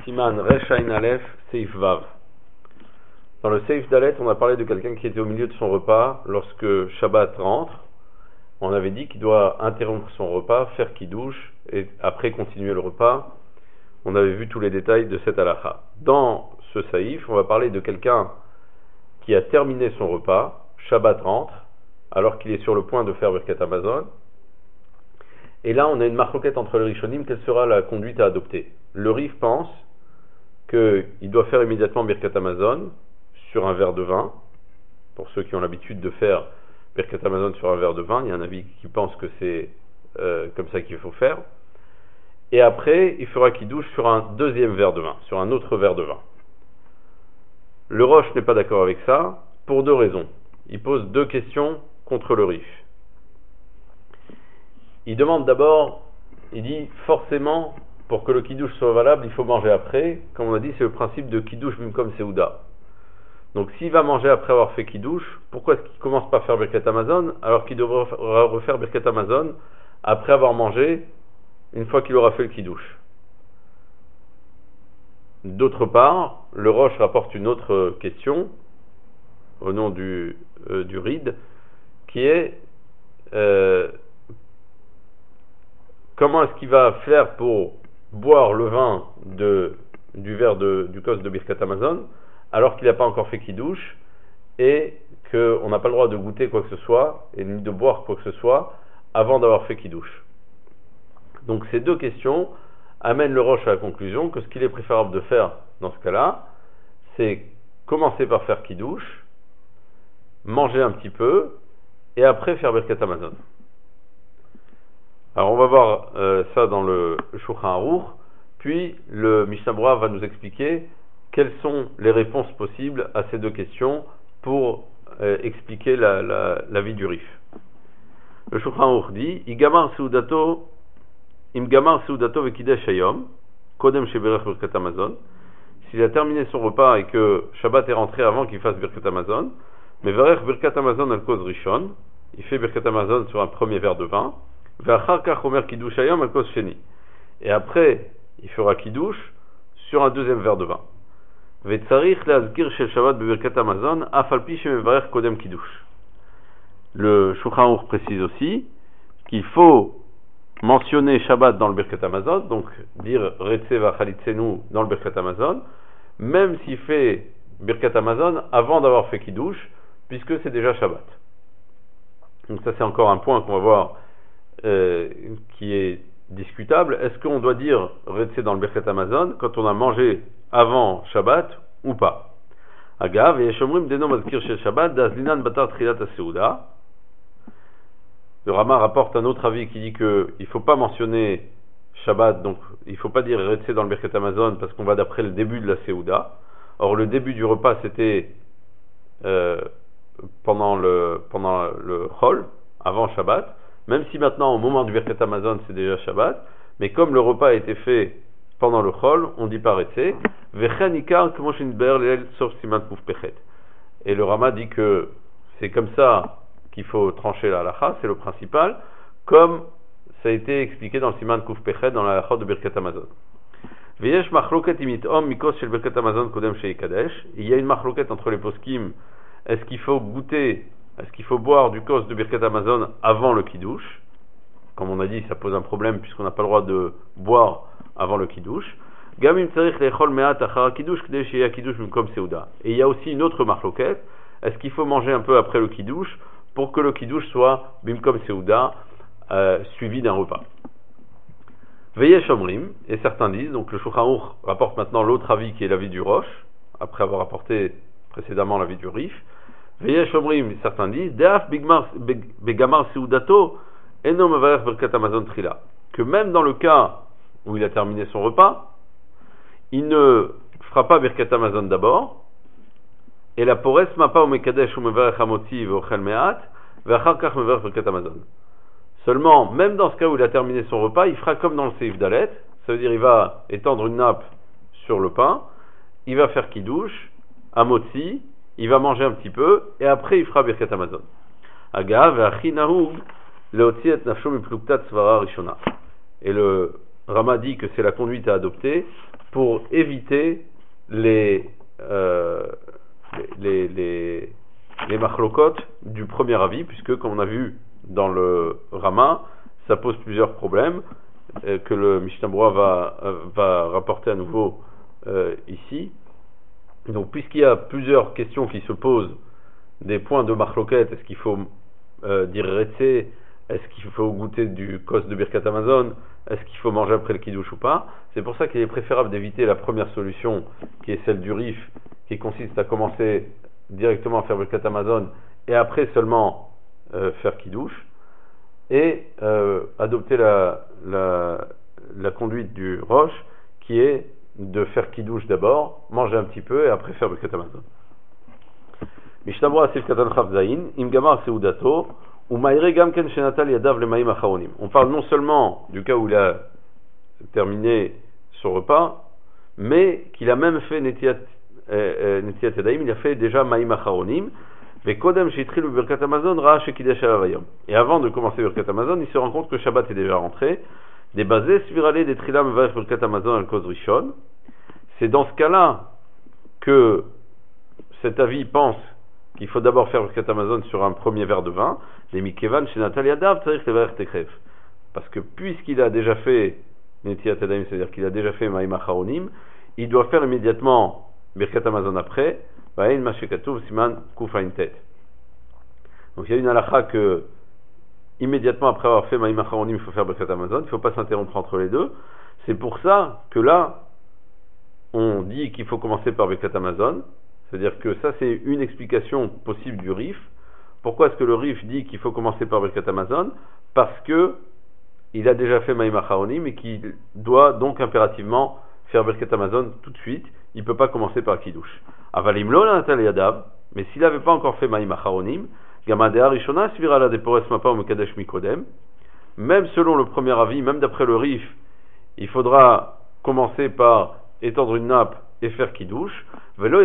Siman Resh Ain Aleph Seif Vav. Dans le Seif Dalet, on a parlé de quelqu'un qui était au milieu de son repas lorsque Shabbat rentre. On avait dit qu'il doit interrompre son repas, faire Kiddush et après continuer le repas. On avait vu tous les détails de cette halakha. Dans ce Saïf, on va parler de quelqu'un qui a terminé son repas, Shabbat rentre, alors qu'il est sur le point de faire Birkat Hamazon. Et là, on a une marloquette entre les Rishonim, quelle sera la conduite à adopter. Le Rif pense qu'il doit faire immédiatement Birkat Hamazon sur un verre de vin. Pour ceux qui ont l'habitude de faire Birkat Hamazon sur un verre de vin, il y a un avis qui pense que c'est comme ça qu'il faut faire. Et après, il fera Kiddush sur un deuxième verre de vin, sur un autre verre de vin. Le Roche n'est pas d'accord avec ça, pour deux raisons. Il pose deux questions contre le Rif. Il demande d'abord, il dit forcément, pour que le Kiddush soit valable, il faut manger après. Comme on a dit, c'est le principe de Kiddush Bimkom Seuda. Donc s'il va manger après avoir fait Kiddush, pourquoi est-ce qu'il ne commence pas à faire Birkat Hamazon alors qu'il devra refaire Birkat Hamazon après avoir mangé une fois qu'il aura fait le Kiddush? D'autre part, le Roche rapporte une autre question au nom du Ride, qui est comment est-ce qu'il va faire pour boire le vin du verre du kos de Birkat Hamazon alors qu'il n'a pas encore fait Kiddush et qu'on n'a pas le droit de goûter quoi que ce soit et ni de boire quoi que ce soit avant d'avoir fait Kiddush. Donc ces deux questions amènent le Roche à la conclusion que ce qu'il est préférable de faire dans ce cas-là, c'est commencer par faire Kiddush, manger un petit peu et après faire Birkat Hamazon. Alors on va voir ça dans le Shulchan Aruch, puis le Mishnah Berurah va nous expliquer quelles sont les réponses possibles à ces deux questions pour expliquer la vie du Rif. Le Shulchan Aruch dit Im gamar seudato vekidesh hayom kodem sheberech birkat Hamazon. S'il a terminé son repas et que Shabbat est rentré avant qu'il fasse Birkat Hamazon, mais verech Birkat Hamazon al kos rishon, il fait Birkat Hamazon sur un premier verre de vin. Et après, il fera Kiddush sur un deuxième verre de vin. Le Shulchan Aruch précise aussi qu'il faut mentionner Shabbat dans le Birkat Hamazon, donc dire Retse v'achalitzenu dans le Birkat Hamazon, même s'il fait Birkat Hamazon avant d'avoir fait Kiddush, puisque c'est déjà Shabbat. Donc ça c'est encore un point qu'on va voir qui est discutable. Est-ce qu'on doit dire Retse dans le Birkat Hamazon quand on a mangé avant Shabbat ou pas? Agav, yeshomrim deno mazkir shel Shabbat dazlinan batar trilat ha-seuda. Le Rama rapporte un autre avis qui dit qu'il ne faut pas mentionner Shabbat, donc il ne faut pas dire Retse dans le Birkat Hamazon parce qu'on va d'après le début de la Seuda. Or le début du repas c'était pendant le Chol, avant Shabbat. Même si maintenant, au moment du Birkat Hamazon, c'est déjà Shabbat, mais comme le repas a été fait pendant le Chol, on dit pas Retse. Et le Rama dit que c'est comme ça qu'il faut trancher la halacha, c'est le principal, comme ça a été expliqué dans le Siman Kuf Pechet, dans la halacha de Birkat Hamazon. Il y a une marloquette entre les poskim, est-ce qu'il faut goûter, est-ce qu'il faut boire du kos de Birkat Hamazon avant le Kiddush? Comme on a dit, ça pose un problème puisqu'on n'a pas le droit de boire avant le Kiddush. Et il y a aussi une autre marloquette, est-ce qu'il faut manger un peu après le Kiddush pour que le Kiddush soit Bimkom Seuda, suivi d'un repas? Veyesh Omrim, et certains disent, donc le Shulchan Aruch rapporte maintenant l'autre avis qui est l'avis du Roche, après avoir rapporté précédemment l'avis du Rif. Veyesh Omrim, certains disent, Deaf Begamar Seudato, Eno Mevarech Birkat Hamazon Trila, que même dans le cas où il a terminé son repas, il ne fera pas Birkat Hamazon d'abord, et la pores mapa ou mekadesh ou mevarech hamotzi ve'ochel me'at ve'achar kach mevarech Birkat Hamazon. Seulement, même dans ce cas où il a terminé son repas, il fera comme dans le Seif Dalet, ça veut dire il va étendre une nappe sur le pain, il va faire Kiddush, hamotzi, il va manger un petit peu, et après il fera Birkat Hamazon. Aga ve'achi nahug leotzi et nafsho mipluktat svara rishona. Et le Rama dit que c'est la conduite à adopter pour éviter les machlokot du premier avis, puisque comme on a vu dans le Rama, ça pose plusieurs problèmes que le Mishnah Berurah va rapporter à nouveau ici. Donc puisqu'il y a plusieurs questions qui se posent, des points de machloket, est-ce qu'il faut dire Retsé, est-ce qu'il faut goûter du kos de Birkat Hamazon, est-ce qu'il faut manger après le kiddush ou pas, c'est pour ça qu'il est préférable d'éviter la première solution qui est celle du rif, qui consiste à commencer directement à faire Birkat Hamazon et après seulement faire kiddush, et adopter la conduite du roche qui est de faire kiddush d'abord, manger un petit peu et après faire Birkat Hamazon. Mishnah Berurah Sif Katan Chav Zayin, Im Gamar Seudato, ou Maïre Gamken Shenatal Yadav le Maïm Acharonim. On parle non seulement du cas où il a terminé son repas, mais qu'il a même fait Netiat Yadayim, il a fait déjà Maïm Acharonim, mais Kodem Shitri le Birkat Hamazon Ra Shekidesh Alavayom. Et avant de commencer Birkat Hamazon, il se rend compte que Shabbat est déjà rentré, des basés Svirale des Trilam Varech Birkat Hamazon al Koz Rishon. C'est dans ce cas-là que cet avis pense qu'il faut d'abord faire Birkat Hamazon sur un premier verre de vin, les Mikevan chez Natalia Dav, c'est-à-dire que les Tekref. Parce que puisqu'il a déjà fait Netiat Yadayim, c'est-à-dire qu'il a déjà fait Maïm Acharonim, il doit faire immédiatement Birkat Hamazon après, Ba'in Mashekatouv Siman Kufain Tet. Donc il y a une halakha que immédiatement après avoir fait Maïm Acharonim, il faut faire Birkat Hamazon, il ne faut pas s'interrompre entre les deux. C'est pour ça que là, on dit qu'il faut commencer par Birkat Hamazon. C'est-à-dire que ça, c'est une explication possible du Rif. Pourquoi est-ce que le Rif dit qu'il faut commencer par Birkat Hamazon? Parce que il a déjà fait Maïm Acharonim et qu'il doit donc impérativement faire Birkat Hamazon tout de suite. Il ne peut pas commencer par Kiddush. Avalim lo Natal Yadav, mais s'il n'avait pas encore fait Maïm Acharonim, Gamadea Rishona Svira la Depores Mapa ou Mekadesh Mikodem, même selon le premier avis, même d'après le Rif, il faudra commencer par étendre une nappe et faire Kiddush. Et il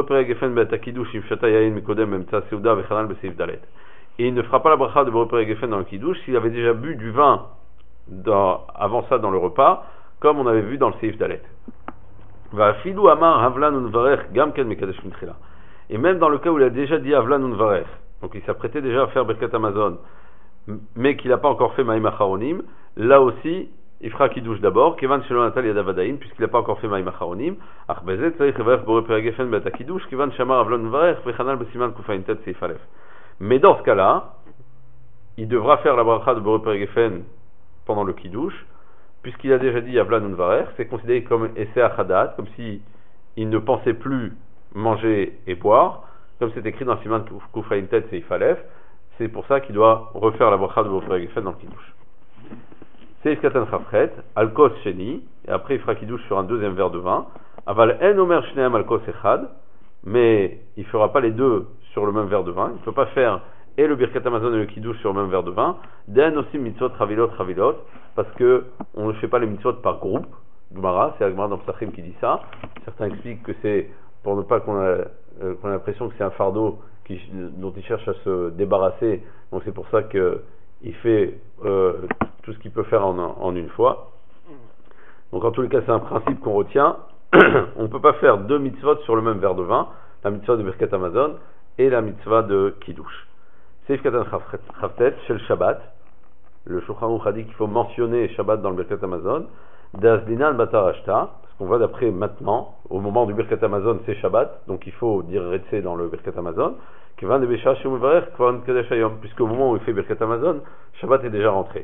ne fera pas la bracha de Boré Geffen dans le Kiddush s'il avait déjà bu du vin avant ça dans le repas, comme on avait vu dans le Seif Dalet. Et même dans le cas où il a déjà dit Avlan Unvarech, donc il s'apprêtait déjà à faire Birkat Hamazon, mais qu'il n'a pas encore fait Maïm Acharonim, là aussi il fera Kiddush d'abord, Kevan Shelo Natal Yadav Adayin, puisqu'il n'a pas encore fait Maïm Acharonim, Ach Bezet Tzarich Levarech Boré Geffen Bet HaKiddush, Kevan Shamar Avlan Unvarech, Vechanal Besiman Kufain Tet Seif Aleph. Mais dans ce cas-là, il devra faire la bracha de Boré Geffen pendant le Kiddush, puisqu'il a déjà dit Avlan Unvarech, c'est considéré comme Esseh Achadat, comme si il ne pensait plus manger et boire, comme c'est écrit dans Siman Kufain Tet Seif Aleph. C'est pour ça qu'il doit refaire la bracha de Boré Geffen dans le Kiddush. Seif Katan Chafret, Alkos Sheni, et après il fera Kiddush sur un deuxième verre de vin. Aval En Omer Shneam Alkos Echad, mais il ne fera pas les deux sur le même verre de vin. Il ne peut pas faire et le Birkat Hamazon et le Kiddush sur le même verre de vin. Den aussi mitzvot Ravilot, parce que on ne fait pas les mitzvot par groupe. Gemara, c'est la Gemara dans Psachim qui dit ça. Certains expliquent que c'est pour ne pas qu'on ait l'impression que c'est un fardeau dont il cherche à se débarrasser. Donc c'est pour ça qu'il fait tout ce qu'il peut faire en une fois. Donc en tous les cas, c'est un principe qu'on retient. On ne peut pas faire deux mitzvot sur le même verre de vin, la mitzvah de Birkat Hamazon et la mitzvah de Kiddush. Seif Katan Chavtet, chez le Shabbat, le Shulchan Aruch a dit qu'il faut mentionner Shabbat dans le Birkat Hamazon, D'Azdinan Batar Ashta, parce qu'on voit d'après maintenant, au moment du Birkat Hamazon, c'est Shabbat, donc il faut dire Retsé dans le Birkat Hamazon, Kevan de Besha Shemu Varech, Kvan Kadesh Hayom, puisqu'au moment où il fait Birkat Hamazon, Shabbat est déjà rentré.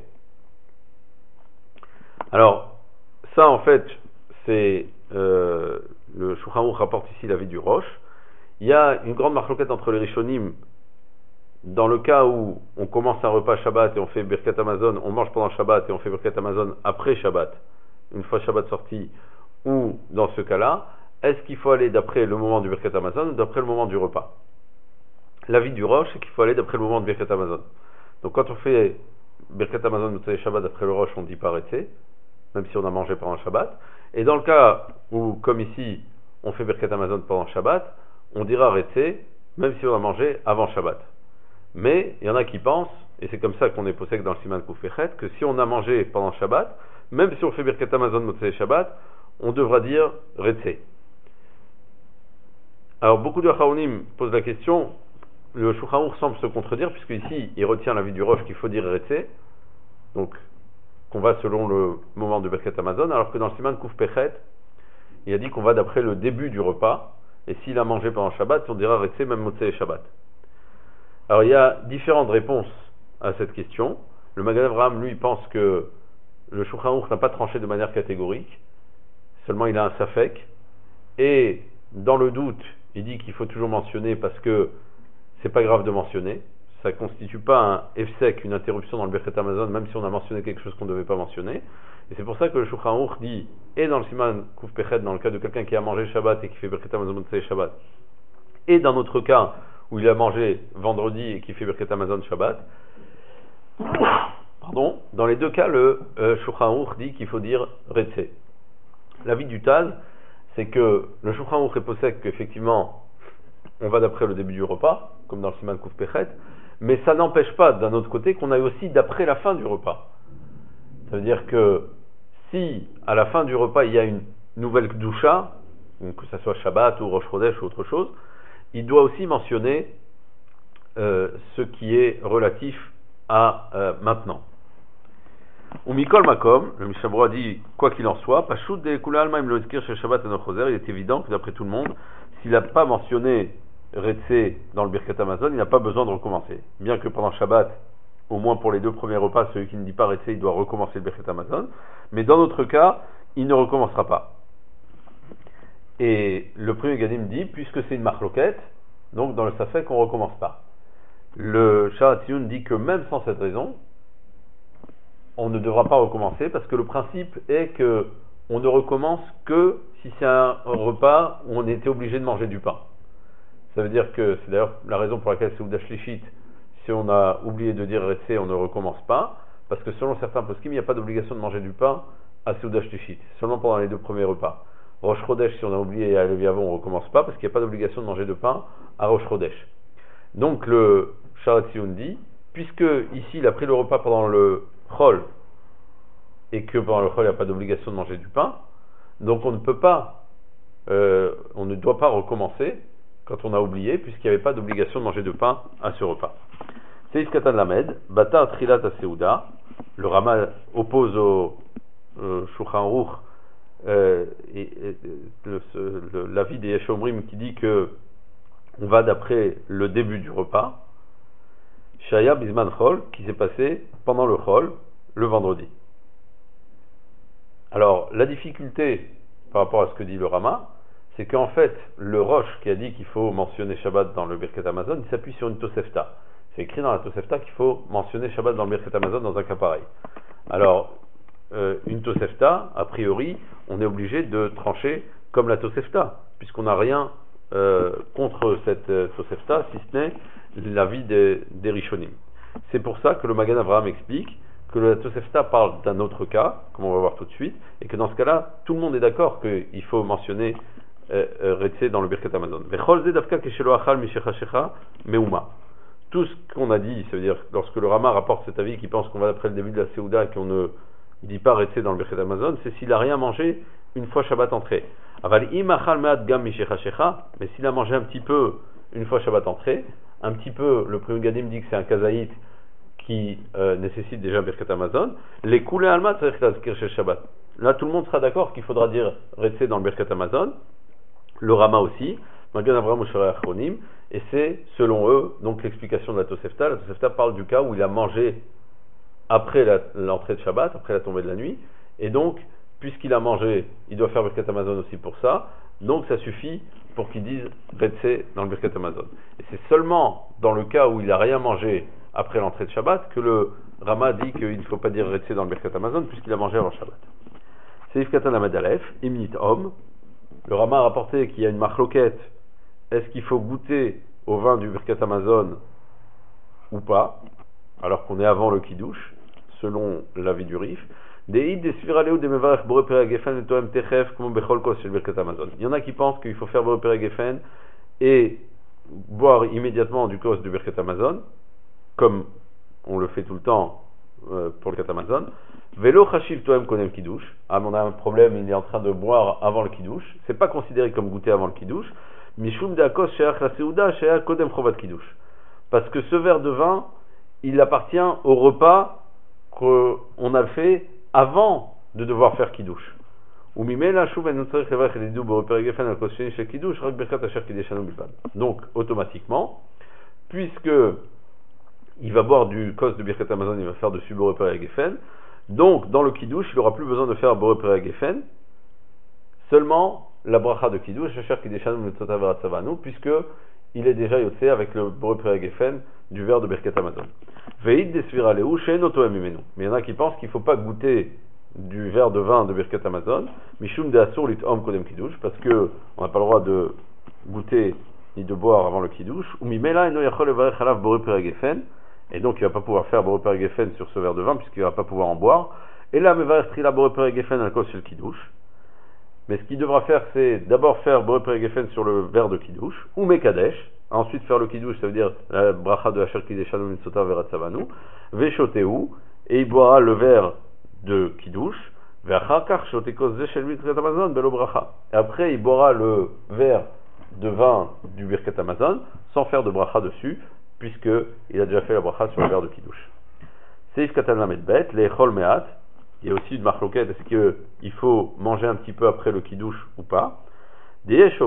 Alors, ça en fait, c'est le Shulchan Aruch rapporte ici l'avis du Rosh. Il y a une grande marloquette entre les Rishonim dans le cas où on commence un repas Shabbat et on fait Birkat Hamazon, on mange pendant Shabbat et on fait Birkat Hamazon après Shabbat, une fois Shabbat sorti, ou dans ce cas-là, est-ce qu'il faut aller d'après le moment du Birkat Hamazon ou d'après le moment du repas? L'avis du Rosh, c'est qu'il faut aller d'après le moment du Birkat Hamazon. Donc quand on fait Birkat Hamazon ou Shabbat d'après le Rosh, on dit pas Retsé, même si on a mangé pendant Shabbat. Et dans le cas où, comme ici, on fait Birkat Hamazon pendant Shabbat, on dira Retsé, même si on a mangé avant Shabbat. Mais il y en a qui pensent, et c'est comme ça qu'on est possède dans le Siman Koufechet, que si on a mangé pendant Shabbat, même si on fait Birkat Hamazon Motzei Shabbat, on devra dire Retse. Alors beaucoup de Acharonim posent la question, le Shulchan Aruch semble se contredire, puisque ici il retient l'avis du Rosh qu'il faut dire Retse, donc qu'on va selon le moment de Birkat Hamazon, alors que dans le Siman Kuf Pechet, il a dit qu'on va d'après le début du repas, et s'il a mangé pendant Shabbat, on dira Retse même Motzei Shabbat. Alors il y a différentes réponses à cette question. Le Magen Avraham, lui, pense que le Shulchan Aruch n'a pas tranché de manière catégorique, seulement il a un safek, et dans le doute, il dit qu'il faut toujours mentionner parce que c'est pas grave de mentionner, ça constitue pas un efsek, une interruption dans le Birkat Hamazon, même si on a mentionné quelque chose qu'on ne devait pas mentionner, et c'est pour ça que le Shulchan Aruch dit, et dans le Siman Kuf Pechet, dans le cas de quelqu'un qui a mangé Shabbat et qui fait Birkat Hamazon Motzei Shabbat, et dans notre cas, où il a mangé vendredi et qui fait Birkat Hamazon Shabbat, pardon, dans les deux cas, le Shulchan Aruch dit qu'il faut dire Retse. L'avis du Taz, c'est que le Shulchan Aruch est possède qu'effectivement, on va d'après le début du repas, comme dans le Siman Kuf Pechet, mais ça n'empêche pas, d'un autre côté, qu'on aille aussi d'après la fin du repas. Ça veut dire que si, à la fin du repas, il y a une nouvelle Kedusha, que ce soit Shabbat ou Rosh Chodesh ou autre chose, il doit aussi mentionner ce qui est relatif à maintenant. Ou Mikol Makom, le Mishabro a dit, quoi qu'il en soit, Pashut de Kula Alma Im Lo Izkir Shel Shabbat Eno Choser, il est évident que d'après tout le monde, s'il n'a pas mentionné Retse dans le Birkat Hamazon, il n'a pas besoin de recommencer. Bien que pendant Shabbat, au moins pour les deux premiers repas, celui qui ne dit pas Retse, il doit recommencer le Birkat Hamazon, mais dans notre cas, il ne recommencera pas. Et le premier Gadim dit, puisque c'est une marloquette, donc dans le Safek, on ne recommence pas. Le Sharat Tziyun dit que même sans cette raison, on ne devra pas recommencer, parce que le principe est que on ne recommence que si c'est un repas où on était obligé de manger du pain. Ça veut dire que, c'est d'ailleurs la raison pour laquelle c'est Seuda Shlishit, si on a oublié de dire Retse, on ne recommence pas, parce que selon certains poskim, il n'y a pas d'obligation de manger du pain à Seuda Shlishit, seulement pendant les deux premiers repas. Rosh Chodesh, si on a oublié à Leviavon, on ne recommence pas, parce qu'il n'y a pas d'obligation de manger de pain à Rosh Chodesh. Donc le Sharat Tziyun dit, puisque ici il a pris le repas pendant le Chol, et que pendant le Chol il n'y a pas d'obligation de manger du pain, donc on ne peut pas, on ne doit pas recommencer quand on a oublié, puisqu'il n'y avait pas d'obligation de manger de pain à ce repas. Seif Katan Lamed, Batar Trilat Aseuda, le Rama oppose au Shulchan Aruch l'avis des Yeshomrim qui dit que on va d'après le début du repas, Shaya Bisman Chol, qui s'est passé pendant le Chol, le vendredi. Alors, la difficulté par rapport à ce que dit le Rama, c'est qu'en fait, le Rosh qui a dit qu'il faut mentionner Shabbat dans le Birkat Hamazon, il s'appuie sur une Tosefta. C'est écrit dans la Tosefta qu'il faut mentionner Shabbat dans le Birkat Hamazon dans un cas pareil. Alors, une Tosefta, a priori, on est obligé de trancher comme la Tosefta, puisqu'on n'a rien contre cette Tosefta, si ce n'est l'avis des Rishonim. C'est pour ça que le Magen Avraham explique que la Tosefta parle d'un autre cas, comme on va voir tout de suite, et que dans ce cas-là, tout le monde est d'accord qu'il faut mentionner Retse dans le Birkat Hamazon. Tout ce qu'on a dit, ça veut dire lorsque le Rama rapporte cet avis qui pense qu'on va d'après le début de la Seuda et qu'on ne dit pas Retse dans le Birkat Hamazon, c'est s'il n'a rien mangé une fois Shabbat entré. Mais s'il a mangé un petit peu une fois Shabbat entré, un petit peu, le premier Gadim dit que c'est un kazaït qui nécessite déjà Birkat Hamazon, les koulé alma tzarich lazkir shel Shabbat. Là, tout le monde sera d'accord qu'il faudra dire Retse dans le Birkat Hamazon, le Rama aussi, Magen Avraham Usharei Achronim, et c'est, selon eux, donc l'explication de la Tosefta. La Tosefta parle du cas où il a mangé après l'entrée de Shabbat, après la tombée de la nuit, et donc, puisqu'il a mangé, il doit faire Birkat Hamazon aussi pour ça, donc ça suffit pour qu'ils disent Retse dans le Birkat Hamazon. Et c'est seulement dans le cas où il n'a rien mangé après l'entrée de Shabbat que le Rama dit qu'il ne faut pas dire Retse dans le Birkat Hamazon puisqu'il a mangé avant Shabbat. Seif Katan Lamed Aleph, Imnit Om, le Rama a rapporté qu'il y a une marloquette, est-ce qu'il faut goûter au vin du Birkat Hamazon ou pas, alors qu'on est avant le Kiddush, selon l'avis du Rif. Il y en a qui pensent qu'il faut faire Boré Perek Geffen et boire immédiatement du kos du Birkat Hamazon, comme on le fait tout le temps pour le Katamazon. Velo Chashiv Toem Konem Kiddush. Ah, mais on a un problème, il est en train de boire avant le Kiddush. C'est pas considéré comme goûter avant le Kiddush. Mishum Deakos Sheach La Seuda Sheach Kodem Chovat Kiddush. Parce que ce verre de vin, il appartient au repas qu'on a fait avant de devoir faire Kiddush. Donc, automatiquement, puisque il va boire du kos de Birkat Hamazon, il va faire dessus Boré Perek Geffen, donc dans le Kiddush, il n'aura plus besoin de faire Boré Perek Geffen, seulement la bracha de Kiddush, puisque il est déjà yotzé avec le Boré Perek Geffen du verre de Birkat Hamazon. Mais il y en a qui pensent qu'il ne faut pas goûter du verre de vin de Birkat Hamazon, Mishum de Asur lit Om Kodem Kiddush, parce que on n'a pas le droit de goûter ni de boire avant le Kiddush, ou Mimela eno yachol levarech alav Boré Perek Geffen, et donc il ne va pas pouvoir faire Boré Perek Geffen sur ce verre de vin, puisqu'il ne va pas pouvoir en boire, et là mevarech trila Boré Perek Geffen al kol shel Kiddush. Mais ce qu'il devra faire, c'est d'abord faire Boré Perek Geffen sur le verre de Kiddush, ou Mekadesh, ensuite faire le Kiddush, ça veut dire la bracha de Asher Kideshanu Mitzota Veratzavanu, Veshoteu, et il boira le verre de Kiddush, et après il boira le verre de vin du Birkat Hamazon sans faire de bracha dessus, puisque il a déjà fait la bracha sur le verre de Kiddush. Seif Katan Lamed Bet, les Chol Meat, il y a aussi une marloquette, est-ce qu'il faut manger un petit peu après le Kiddush ou pas? Il y en a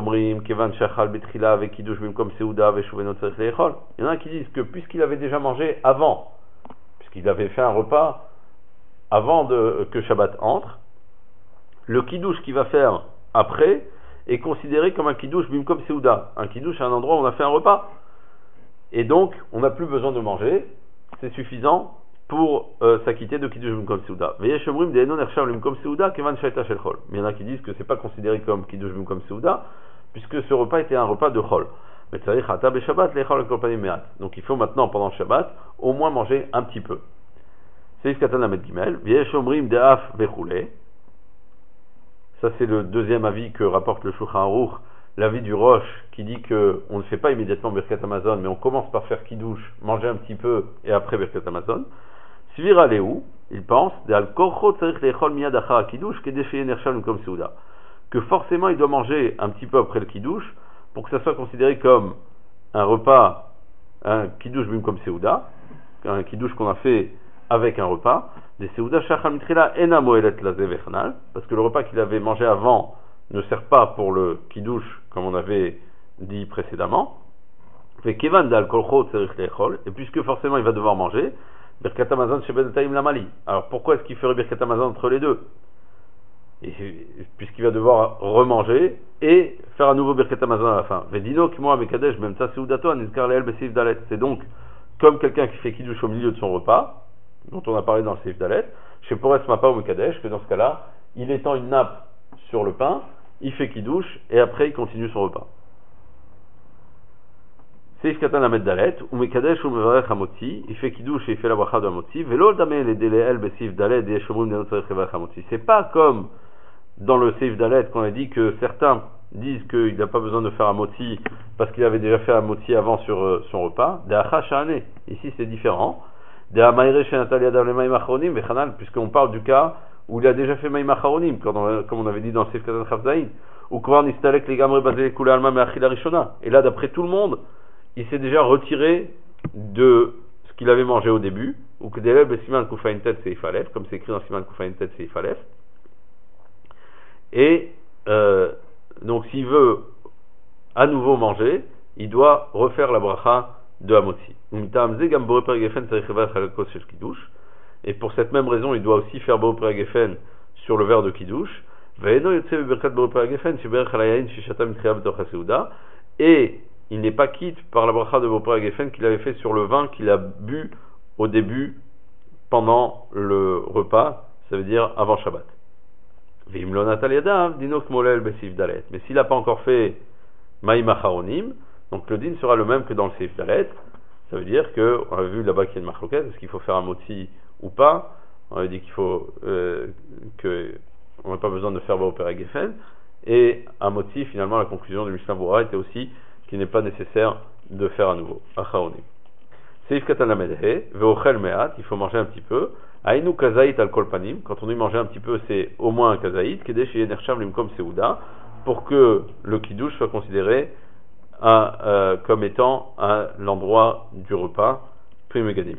qui disent que puisqu'il avait déjà mangé avant, puisqu'il avait fait un repas avant que Shabbat entre, le Kiddush qu'il va faire après est considéré comme un Kiddush Bimkom Seuda. Un Kiddush à un endroit où on a fait un repas. Et donc, on n'a plus besoin de manger, c'est suffisant pour s'acquitter de Kiddush Bimkom Seuda. Mais il y en a qui disent que c'est pas considéré comme Kiddush Bimkom Seuda, puisque ce repas était un repas de Chol. Donc il faut maintenant, pendant le Shabbat, au moins manger un petit peu. Ça c'est le deuxième avis que rapporte le Shulchan Aruch, l'avis du Rosh qui dit que on ne fait pas immédiatement Birkat Hamazon, mais on commence par faire Kiddush, manger un petit peu et après Birkat Hamazon. Svira Lehu, il pense que forcément il doit manger un petit peu après le Kiddush pour que ça soit considéré comme un repas, un Kiddush Bimkom Seuda, un Kiddush qu'on a fait avec un repas, des Seuda Shachal Mitrila Ena Moelet Laze Vechanal, parce que le repas qu'il avait mangé avant ne sert pas pour le Kiddush, comme on avait dit précédemment. Fait Kevan Dal Kolcho Tzerich Lechol, et puisque forcément il va devoir manger, Birkat Hamazon Sheben Taim Lamali. Alors pourquoi est-ce qu'il ferait Birkat Hamazon entre les deux? Et puisqu'il va devoir remanger et faire un nouveau Birkat Hamazon à la fin. Vedino Kimo Mekadesh Même ça Seudato Nizkar Leel Besif Dalet. C'est donc comme quelqu'un qui fait Kiddush au milieu de son repas, dont on a parlé dans le Seif Dalet, chez Pores Mapa ou Mekadesh, que dans ce cas-là, il étend une nappe sur le pain, il fait Kiddush et après il continue son repas. Seif Katan Lamed Dalet, ou Mekadesh ou Mevarech Hamotzi, il fait Kiddush et il fait la bracha de Hamotzi, Velo Damé les Deleel Besif Dalet et Shomrim Denotzarech Mevarech Hamotzi. C'est pas comme dans le Seif Dalet qu'on a dit que certains disent qu'il n'a pas besoin de faire Hamotzi parce qu'il avait déjà fait Hamotzi avant sur son repas. De Acha Shane, ici c'est différent. De Amaire Shenatalia Dav le Maïm Acharonim, Vechanal, puisqu'on parle du cas où il a déjà fait Maïm Acharonim, comme on avait dit dans le Seif Katan Chavzaïn, ou Kvar Nistalek les Gamre Bazé Kula Alma Meachila Rishona. Et là, d'après tout le monde, il s'est déjà retiré de ce qu'il avait mangé au début, ou que Delel Besiman Koufa Intet Seif Aleph, comme c'est écrit dans Siman Koufa Intet Seif Aleph. Et donc s'il veut à nouveau manger, il doit refaire la bracha de Hamotzi. Et pour cette même raison, il doit aussi faire Boré Perek Geffen sur le verre de Kiddush. Et il n'est pas quitte par la bracha de Boré Perek Geffen qu'il avait fait sur le vin qu'il a bu au début pendant le repas, ça veut dire avant Shabbat. Mais s'il n'a pas encore fait Maïm Acharonim, donc le din sera le même que dans le Seif Dalet. Ça veut dire que, on a vu là-bas qu'il y a une marloquette, est-ce qu'il faut faire un motzi ou pas? On avait dit qu'il faut on n'a pas besoin de faire Boré Perek Geffen. Et un motzi, finalement, la conclusion de Mishnah Berurah était aussi qu'il n'est pas nécessaire de faire à nouveau Acharonim. Seif Katan Lamed He, Veochel Meat, il faut manger un petit peu. Aïnou kazaït al kolpanim, quand on dit manger un petit peu, c'est au moins un kazaït, kedé chez Yenerchav limkom seuda, pour que le kiddush soit considéré comme étant à l'endroit du repas, primegadim.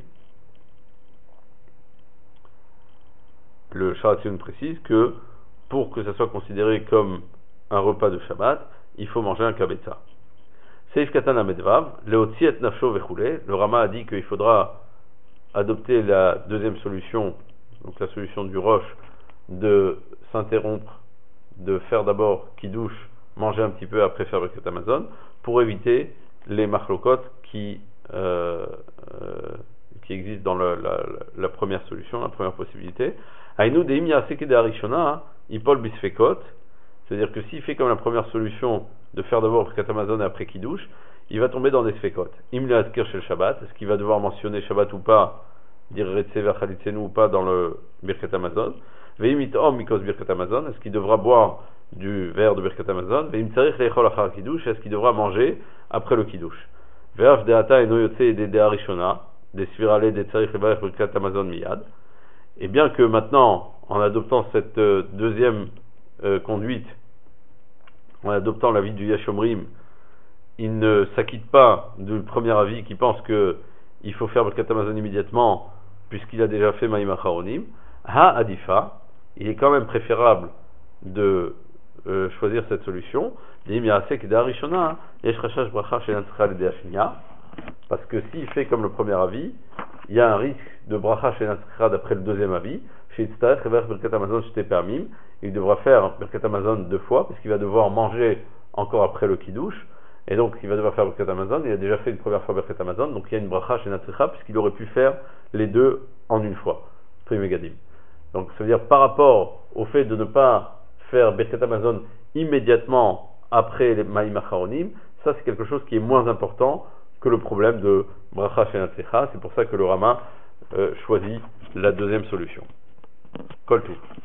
Le Sharatzion précise que pour que ça soit considéré comme un repas de Shabbat, il faut manger un kabetza. Seif katan amedvav, leotzi et nafsho vechule. Le Rama a dit qu'il faudra adopter la deuxième solution, donc la solution du roche, de s'interrompre, de faire d'abord kiddush, manger un petit peu après faire Birkat Hamazon, pour éviter les machlokot qui existent dans la première solution, la première possibilité. Aïnou deim yaseke de harishona, ipol bisfekot, c'est-à-dire que s'il fait comme la première solution de faire d'abord Birkat Hamazon et après kiddush, il va tomber dans des sfekot. Im le haskir shel Shabbat, est-ce qu'il va devoir mentionner Shabbat ou pas, dire Retsever Chalitzenu ou pas dans le Birkat Hamazon? Veim itom mikos Birkat Hamazon, est-ce qu'il devra boire du verre de Birkat Hamazon? Veim tzarich leichol achar kiddush, est-ce qu'il devra manger après le kiddush? Ve'af deata eno yotze de harishona, des svirale de tzarich levarech Birkat Hamazon miyad. Et bien que maintenant, en adoptant cette deuxième conduite, en adoptant l'avis du Yashomrim, il ne s'acquitte pas du premier avis qui pense qu'il faut faire Birkat Hamazon immédiatement, puisqu'il a déjà fait Maïm Acharonim, Ha Adifa, il est quand même préférable de choisir cette solution, parce que s'il fait comme le premier avis, il y a un risque de bracha chez Natsra d'après le deuxième avis, il devra faire Birkat Hamazon 2 fois, parce qu'il va devoir manger encore après le kiddush, et donc il va devoir faire Birkat Hamazon, il a déjà fait une première fois Birkat Hamazon, donc il y a une bracha chez Natsra, puisqu'il aurait pu faire les deux en une fois, Primegadim. Donc ça veut dire par rapport au fait de ne pas faire Birkat Hamazon immédiatement après les Maïm Acharonim, ça c'est quelque chose qui est moins important que le problème de Bracha Shenatsecha. C'est pour ça que le Rama choisit la deuxième solution. Kol tout.